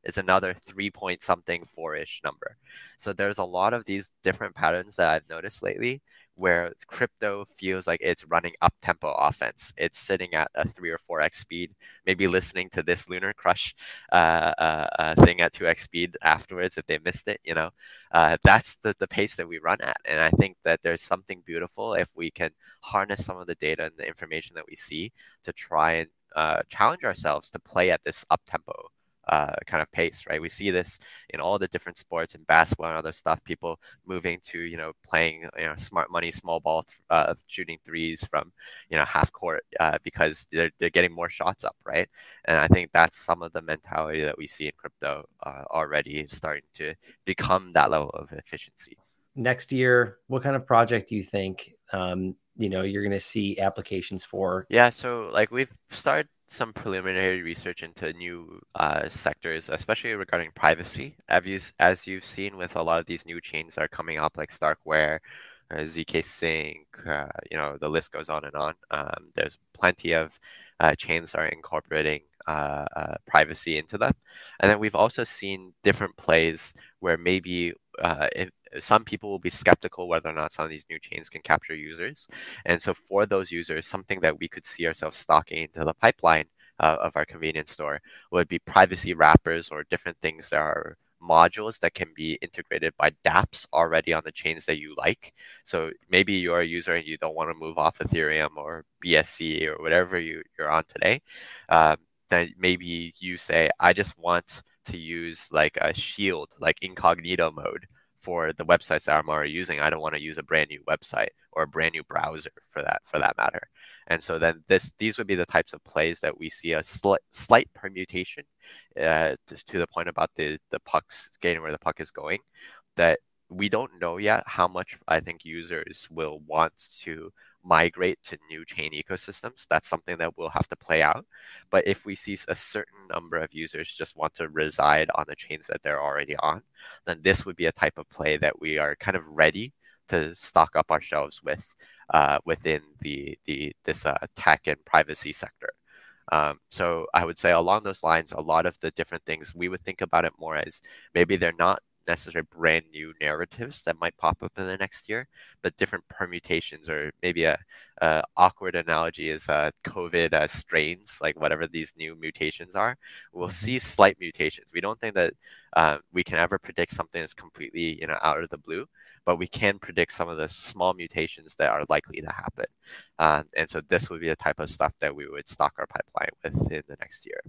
is another three point something four-ish number. So there's a lot of these different patterns that I've noticed lately where crypto feels like it's running up tempo offense. It's sitting at a three or four x speed, maybe listening to this Lunar Crush uh, uh, uh, thing at two x speed afterwards if they missed it. You know, uh, that's the, the pace that we run at. And I think that there's something beautiful if we can harness some of the data and the information that we see to try and uh, challenge ourselves to play at this up tempo uh, kind of pace, right? We see this in all the different sports and basketball and other stuff. People moving to, you know, playing, you know, smart money, small ball, uh, shooting threes from, you know, half court uh, because they're they're getting more shots up, right? And I think that's some of the mentality that we see in crypto uh, already starting to become that level of efficiency. Next year, what kind of project do you think um, you know you're going to see applications for? Yeah, so like we've started some preliminary research into new uh, sectors, especially regarding privacy. As, you, as you've seen with a lot of these new chains that are coming up, like Starkware, uh, Z K Sync, uh, you know, the list goes on and on. Um, there's plenty of uh, chains that are incorporating uh, uh, privacy into them. And then we've also seen different plays where maybe uh, if, some people will be skeptical whether or not some of these new chains can capture users. And so for those users, something that we could see ourselves stocking into the pipeline uh, of our convenience store would be privacy wrappers or different things that are modules that can be integrated by dApps already on the chains that you like. So maybe you're a user and you don't want to move off Ethereum or B S C or whatever you, you're on today. Um, then maybe you say, I just want to use like a shield, like incognito mode for the websites that I'm already using. I don't want to use a brand new website or a brand new browser for that for that matter. And so then this these would be the types of plays that we see a slight slight permutation uh, to, to the point about the the pucks getting where the puck is going, that we don't know yet how much I think users will want to migrate to new chain ecosystems. That's something that will have to play out. But if we see a certain number of users just want to reside on the chains that they're already on, then this would be a type of play that we are kind of ready to stock up our shelves with uh, within the the this uh, tech and privacy sector. Um, so I would say along those lines, a lot of the different things we would think about it more as maybe they're not necessarily brand new narratives that might pop up in the next year, but different permutations, or maybe a, a awkward analogy is uh, COVID uh, strains, like whatever these new mutations are. We'll mm-hmm. see slight mutations. We don't think that uh, we can ever predict something that's completely, you know, out of the blue, but we can predict some of the small mutations that are likely to happen. Uh, and so this would be the type of stuff that we would stock our pipeline with in the next year.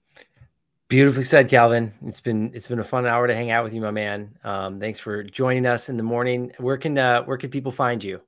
Beautifully said, Calvin. It's been it's been a fun hour to hang out with you, my man. Um, thanks for joining us in the morning. Where can uh, where can people find you?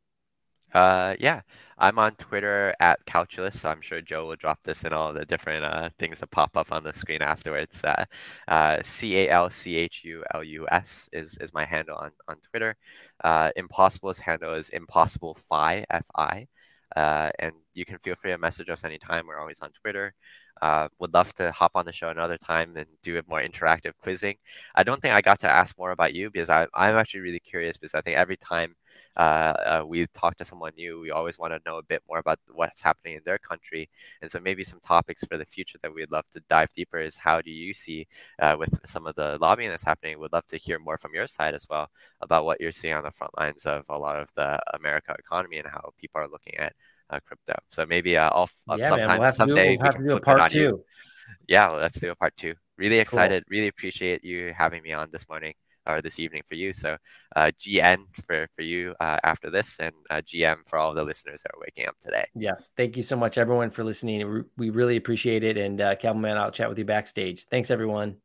Uh, yeah, I'm on Twitter at Calculus. So I'm sure Joe will drop this in all the different uh, things that pop up on the screen afterwards. Uh, uh, C A L C H U L U S is is my handle on on Twitter. Uh, Impossible's handle is Impossible Fi F I. Uh, and you can feel free to message us anytime. We're always on Twitter. Uh, would love to hop on the show another time and do a more interactive quizzing. I don't think I got to ask more about you because I, I'm actually really curious, because I think every time uh, uh, we talk to someone new, we always want to know a bit more about what's happening in their country. And so maybe some topics for the future that we'd love to dive deeper is, how do you see uh, with some of the lobbying that's happening? We'd love to hear more from your side as well about what you're seeing on the front lines of a lot of the America economy and how people are looking at Uh, crypto. So maybe uh, I'll uh, yeah, sometime man, we'll someday do, we'll we can flip it on two. You. Yeah, well, let's do a part two. Really excited. Cool. Really appreciate you having me on this morning or this evening for you. So uh, G N for for you uh, after this, and uh, G M for all the listeners that are waking up today. Yeah, thank you so much, everyone, for listening. We really appreciate it. And uh, Calvin, man, I'll chat with you backstage. Thanks, everyone.